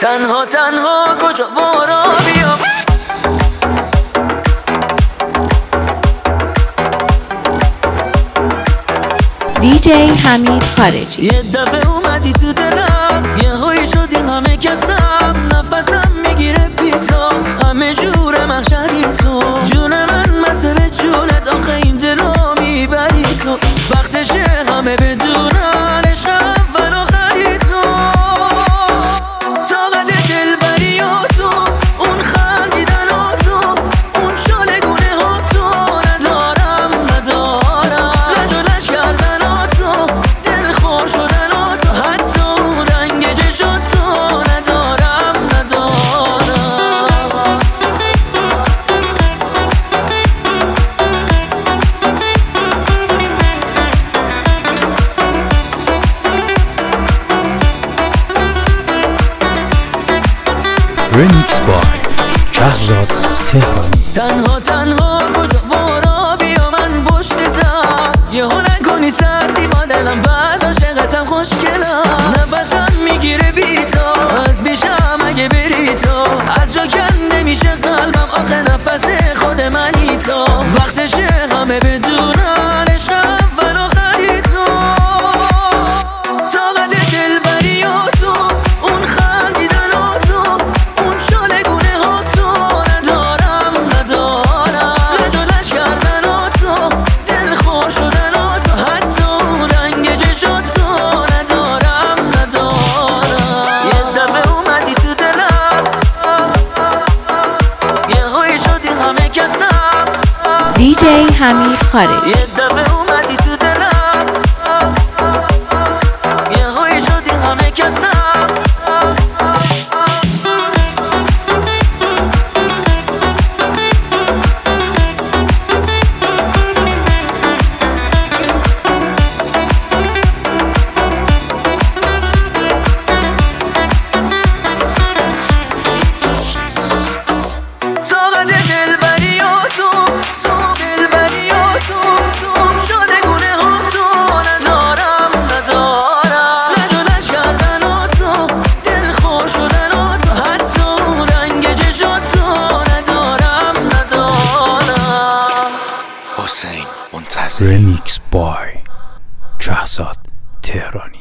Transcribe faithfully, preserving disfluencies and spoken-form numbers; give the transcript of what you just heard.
تنها تنها کجا برا بیام. دی جی حمید خارجی. یه دفعه اومدی تو دلم، یه هایی شدی همه کسم، نفسم میگیره بی تو، همه جور محشری تو، جون من مسه به جونت، آخه این دلو میبری تو، وقتشه همه بدونن عشقم فراخری تو، طاقت دلبری ها تو، اون خندیدن ها تو، اون شلگونه ها تو، ندارم ندارم لجولش کردن ها تو، دل خور شدن ها تو، حتی اون رنگ چشم تو، ندارم ندارم. رمیکس بای شهرزاد تهرانی. تنها تنها کجا برا بیا من پشتتم، یهو نکنی سردی با دلم، بعد عاشقتم خوشگلم، نفسم میگیره بی تو، از بیشم اگه بری تو، از جا کن نمیشه قلبم، آخه نفس خود منی تو، وقتشه همه بدونن عشقم فراخری تو، طاقت دلبری ها تو، اون خندیدن ها تو، اون شلگونه ها تو، ندارم ندارم لجولش کردن ها تو، دل خور شدن ها تو، حتی اون رنگ چشم تو، ندارم ندارم. یه دفعه اومدی تو دلم، یه هایی شدی همه کسم. دی جی حمید خارجی. یه دفعه اومدی تو دلم، یه هایی شدی همه کسم. طاقت دلبری ها تو، تو دلبری ها تو، تو شلگونه ها تو، ندارم ندارم لجولش کردن ها تو، دل خور شدن ها تو، حتی اون رنگ چشم تو، ندارم ندارم. حسین منتظر. رمیکس بای شهرزاد تهرانی.